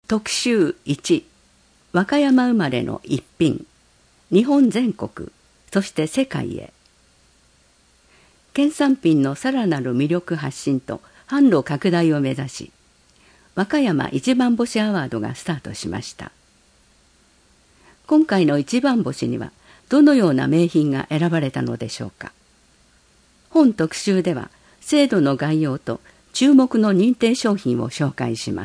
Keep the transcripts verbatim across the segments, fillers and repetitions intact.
特集いち、和歌山生まれの逸品、日本全国、そして世界へ。県産品のさらなる魅力発信と販路拡大を目指し、和歌山一番星アワードがスタートしました。今回の一番星にはどのような名品が選ばれたのでしょうか。本特集では制度の概要と注目の認定商品を紹介します。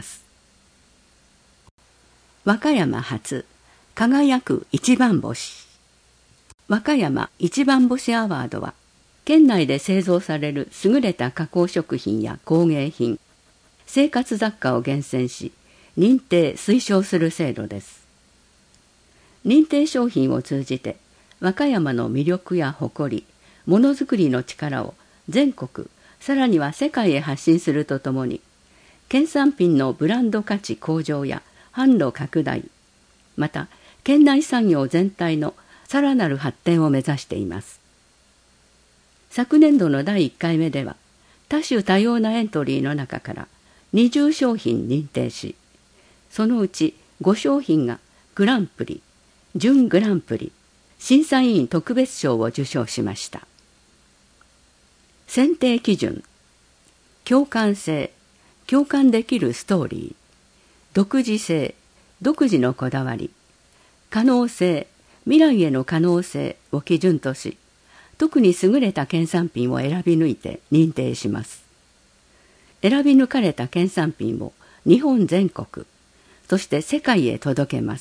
和歌山発輝く一番星。和歌山一番星アワードは県内で製造される優れた加工食品や工芸品、生活雑貨を厳選し認定推奨する制度です。認定商品を通じて和歌山の魅力や誇り、ものづくりの力を全国、さらには世界へ発信するとともに、県産品のブランド価値向上や販路拡大、また県内産業全体のさらなる発展を目指しています。昨年度のだいいっかいめでは、多種多様なエントリーの中からにじゅうしょうひん認定し、そのうちごしょうひんがグランプリ、準グランプリ、審査委員特別賞を受賞しました。選定基準、共感性、共感できるストーリー、独自性、独自のこだわり、可能性、未来への可能性を基準とし、特に優れた県産品を選び抜いて認定します。選び抜かれた県産品を日本全国、そして世界へ届けます。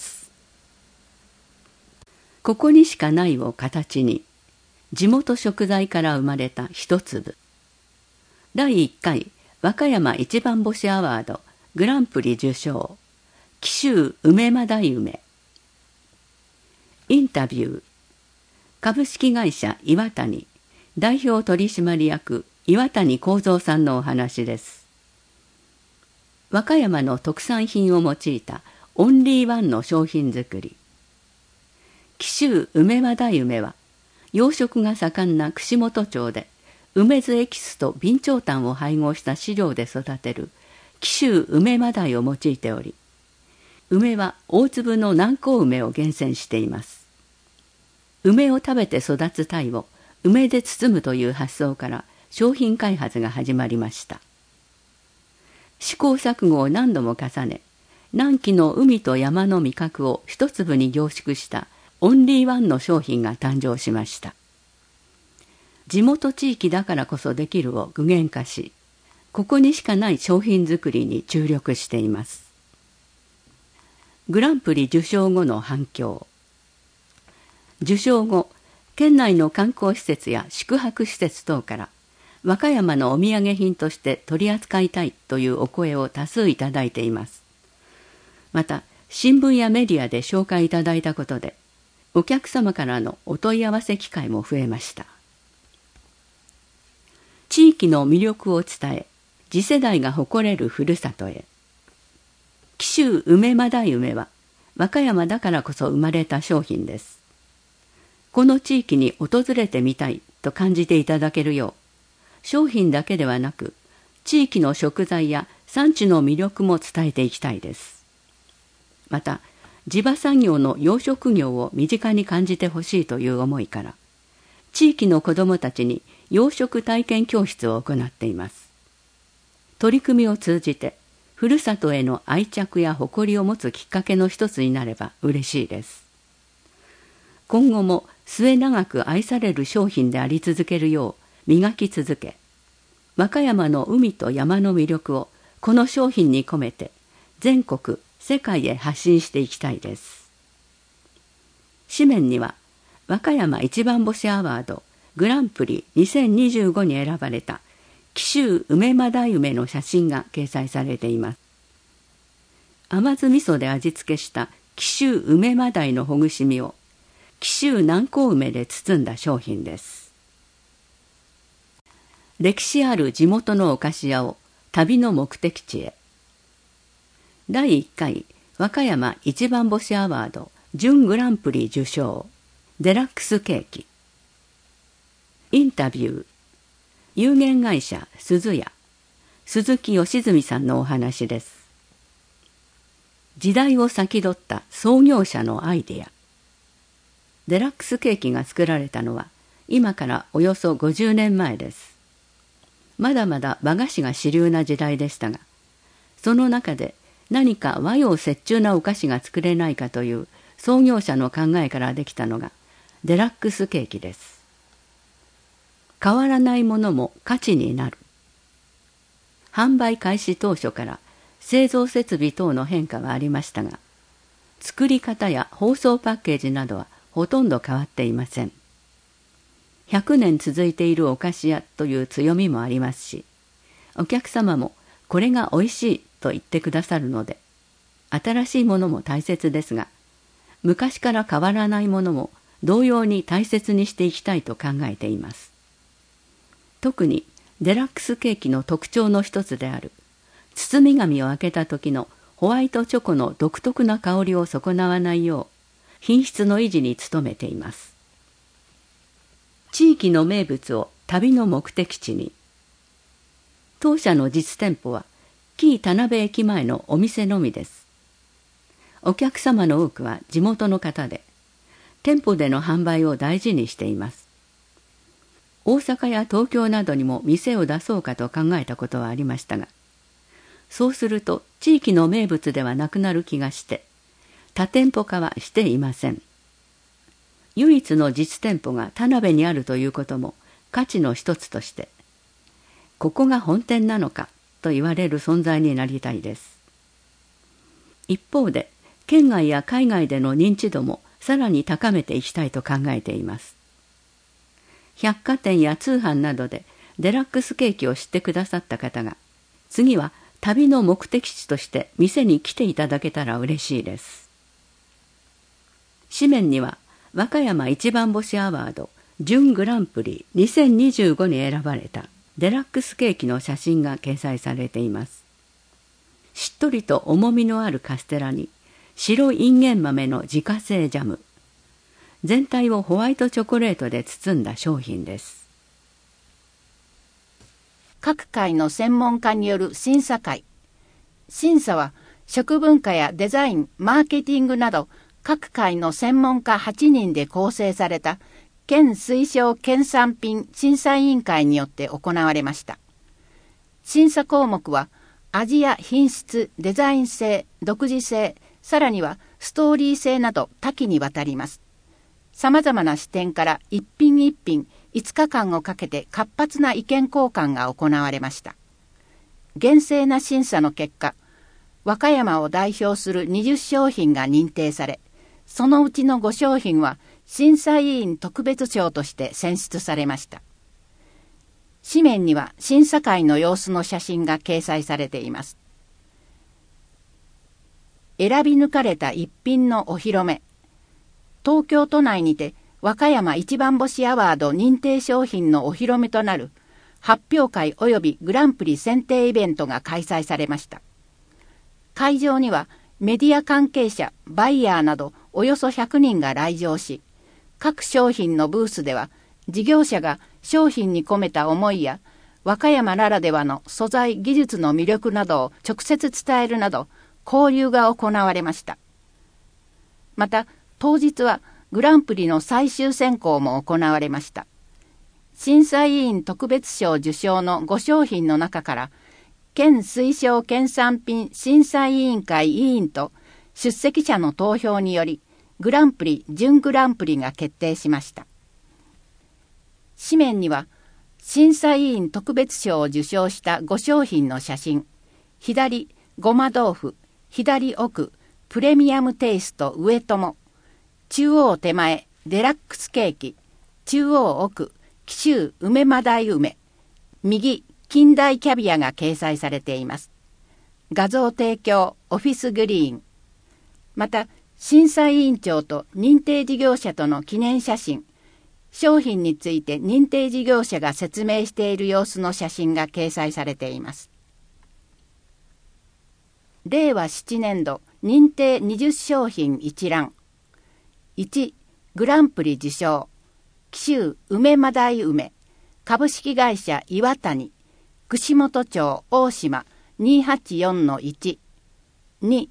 ここにしかないを形に、地元食材から生まれた一粒。だいいっかい和歌山一番星アワードグランプリ受賞、紀州梅まだい梅。インタビュー、株式会社岩谷代表取締役岩谷幸三さんのお話です。和歌山の特産品を用いたオンリーワンの商品作り。紀州梅まだい梅は養殖が盛んな串本町で梅酢エキスと備長炭を配合した飼料で育てる紀州梅まだいを用いており、梅は大粒の南高梅を厳選しています。梅を食べて育つ鯛を梅で包むという発想から商品開発が始まりました。試行錯誤を何度も重ね、南紀の海と山の味覚を一粒に凝縮したオンリーワンの商品が誕生しました。地元地域だからこそできるを具現化し、ここにしかない商品作りに注力しています。グランプリ受賞後の反響。受賞後、県内の観光施設や宿泊施設等から和歌山のお土産品として取り扱いたいというお声を多数いただいています。また、新聞やメディアで紹介いただいたことで、お客様からのお問い合わせ機会も増えました。地域の魅力を伝え、次世代が誇れるふるさとへ。紀州梅まだい梅は、和歌山だからこそ生まれた商品です。この地域に訪れてみたいと感じていただけるよう、商品だけではなく、地域の食材や産地の魅力も伝えていきたいです。また、地場産業の養殖業を身近に感じてほしいという思いから、地域の子どもたちに養殖体験教室を行っています。取り組みを通じて、ふるさとへの愛着や誇りを持つきっかけの一つになれば嬉しいです。今後も末永く愛される商品であり続けるよう磨き続け、和歌山の海と山の魅力をこの商品に込めて全国、世界へ発信していきたいです。紙面には和歌山一番星アワードグランプリにせんにじゅうごに選ばれた紀州梅まだい梅の写真が掲載されています。甘酢味噌で味付けした紀州梅まだいのほぐし身を紀州南高梅で包んだ商品です。歴史ある地元のお菓子屋を旅の目的地へ。だいいっかい和歌山一番星アワード準グランプリ受賞、デラックスケーキ。インタビュー、有限会社鈴屋、鈴木義純さんのお話です。 時代を先取った創業者のアイデア。デラックスケーキが作られたのは今からおよそごじゅうねんまえです。まだまだ和菓子が主流な時代でしたが、その中で何か和洋折衷なお菓子が作れないかという創業者の考えからできたのがデラックスケーキです。変わらないものも価値になる。販売開始当初から製造設備等の変化はありましたが、作り方や包装パッケージなどはほとんど変わっていません。ひゃくねん続いているお菓子屋という強みもありますし、お客様もこれがおいしいと言ってくださるので、新しいものも大切ですが、昔から変わらないものも同様に大切にしていきたいと考えています。特にデラックスケーキの特徴の一つである、包み紙を開けた時のホワイトチョコの独特な香りを損なわないよう、品質の維持に努めています。地域の名物を旅の目的地に。当社の実店舗は紀伊田辺駅前のお店のみです。お客様の多くは地元の方で、店舗での販売を大事にしています。大阪や東京などにも店を出そうかと考えたことはありましたが、そうすると地域の名物ではなくなる気がして、多店舗化はしていません。唯一の実店舗が田辺にあるということも価値の一つとして、ここが本店なのかと言われる存在になりたいです。一方で、県外や海外での認知度もさらに高めていきたいと考えています。百貨店や通販などでデラックスケーキを知ってくださった方が、次は旅の目的地として店に来ていただけたら嬉しいです。紙面には、和歌山一番星アワード準グランプリにせんにじゅうごに選ばれたデラックスケーキの写真が掲載されています。しっとりと重みのあるカステラに白いんげん豆の自家製ジャム、全体をホワイトチョコレートで包んだ商品です。 各界の専門家による審査会。審査は食文化やデザイン、マーケティングなど各界の専門家はちにんで構成された県推奨県産品審査委員会によって行われました。審査項目は味や品質、デザイン性、独自性、さらにはストーリー性など多岐にわたります。さまざまな視点から一品一品いつかかんをかけて活発な意見交換が行われました。厳正な審査の結果、和歌山を代表するにじゅっしょうひんが認定され、そのうちのごしょうひんは審査委員特別賞として選出されました。紙面には審査会の様子の写真が掲載されています。選び抜かれた一品のお披露目。東京都内にて和歌山一番星アワード認定商品のお披露目となる発表会及びグランプリ選定イベントが開催されました。会場にはメディア関係者、バイヤーなどおよそひゃくにんが来場し、各商品のブースでは事業者が商品に込めた思いや和歌山ならではの素材技術の魅力などを直接伝えるなど交流が行われました。また当日はグランプリの最終選考も行われました。審査委員特別賞受賞のごしょうひんの中から県推奨県産品審査委員会委員と出席者の投票によりグランプリ準グランプリが決定しました。紙面には審査委員特別賞を受賞したごしょうひんの写真、左ごま豆腐、左奥プレミアムテイスト上友、中央手前デラックスケーキ、中央奥紀州梅まだい梅、右近代キャビアが掲載されています。画像提供オフィスグリーン。また審査委員長と認定事業者との記念写真、商品について認定事業者が説明している様子の写真が掲載されています。れいわななねんど認定にじゅっしょうひん一覧。いち、グランプリ受賞、紀州梅まだい梅、株式会社岩谷、串本町大島 にーはちよんのいち。に、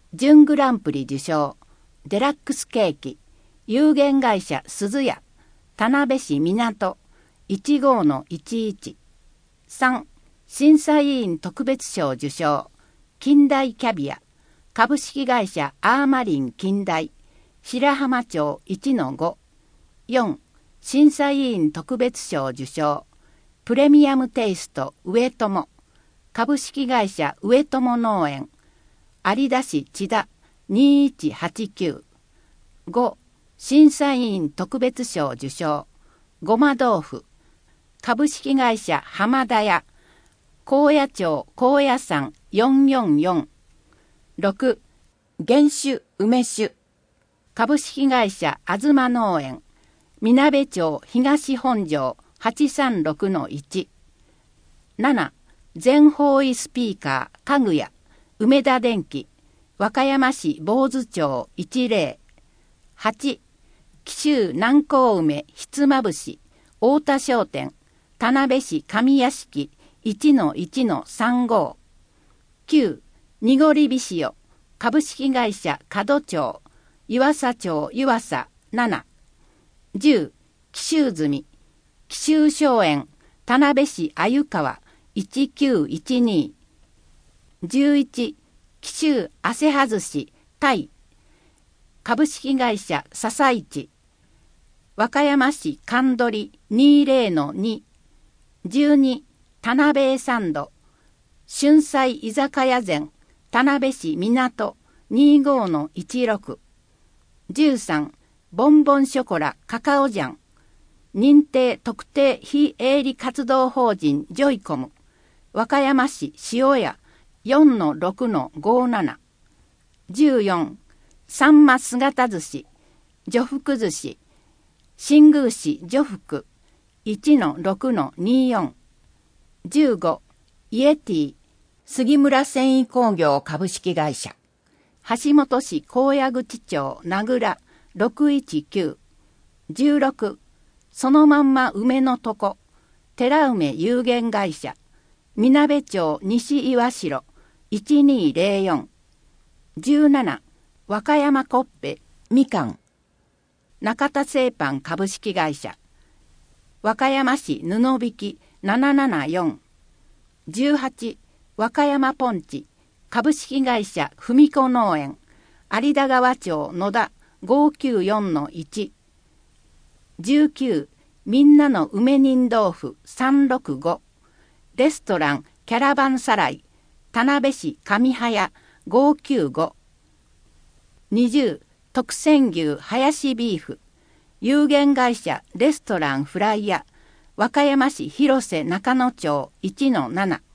準グランプリ受賞、デラックスケーキ、有限会社鈴屋、田辺市港、いちごのいちいち。さん、審査委員特別賞受賞、近代キャビア、株式会社アーマリン近代、白浜町 いちのご。よん、審査委員特別賞受賞、プレミアムテイスト上友、株式会社上友農園、有田市千田にいちはちきゅう。ご、審査委員特別賞受賞、ごま豆腐、株式会社浜田屋、高野町高野山よんよんよん。ろく、原酒梅酒、株式会社あずま農園、みなべ町東本庄はちさんろくのいち。なな、全方位スピーカー家具屋、梅田電機、和歌山市坊主町いちぜろ。はち、紀州南高梅ひつまぶし、太田商店、田辺市上屋敷 いちのいちのさんご。きゅう、濁りびしお、株式会社角町、湯浅町湯浅なな。じゅう、紀州住、紀州商園、田辺市鮎川いちきゅういちに。じゅういち、紀州汗はずしタイ、株式会社笹市、和歌山市神取にじゅうのに。じゅうに、田辺サンド、春菜居酒屋膳、田辺市港にじゅうごのいちろく。じゅうさん、ボンボンショコラカカオジャン、認定特定非営利活動法人ジョイコム、和歌山市塩屋よんのろくのごなな。じゅうよん、さんま姿寿司、女福寿司、新宮市女福いちのろくのにじゅうよん。じゅうご、イエティ、杉村繊維工業株式会社、橋本市高野口町名倉ろくいちきゅう。じゅうろく、そのまんま梅のとこ、寺梅有限会社、みなべ町西岩代いちにぜろよん。じゅうなな、和歌山コッペみかん、中田製パン株式会社、和歌山市布引ななななよん。じゅうはち、和歌山ポンチ株式会社文子農園、有田川町野田ごきゅうよんのいち。じゅうきゅう、みんなの梅人豆腐さんろくご、レストランキャラバンサライ田辺市上早ごきゅうご。にじゅう、特選牛林ビーフ、有限会社レストランフライヤ和歌山市広瀬中野町いちのなな。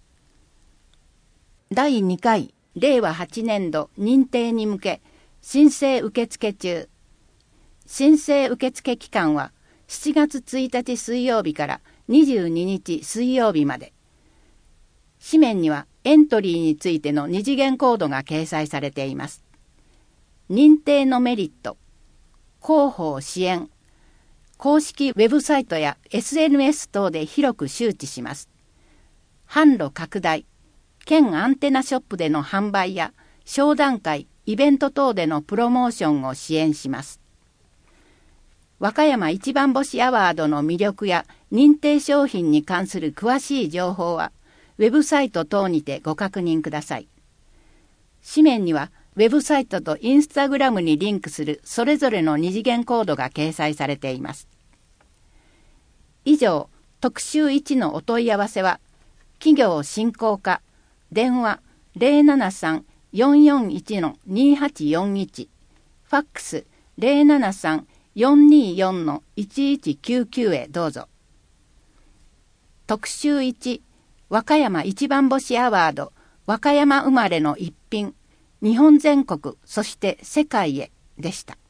だいにかいれいわはちねんど認定に向け申請受付中。申請受付期間はしちがつついたち水曜日からにじゅうににち水曜日まで。紙面にはエントリーについての二次元コードが掲載されています。認定のメリット、広報支援、公式ウェブサイトや エスエヌエス 等で広く周知します。販路拡大、県アンテナショップでの販売や商談会、イベント等でのプロモーションを支援します。和歌山一番星アワードの魅力や認定商品に関する詳しい情報は、ウェブサイト等にてご確認ください。紙面には、ウェブサイトとインスタグラムにリンクするそれぞれの二次元コードが掲載されています。以上、特集いちのお問い合わせは、企業振興課、電話 ゼロななさん よんよんいち のにはちよんいち、ファックス ゼロななさん よんによん のいちいちきゅうきゅうへどうぞ。特集いち、和歌山一番星アワード、和歌山生まれの一品、日本全国、そして世界へでした。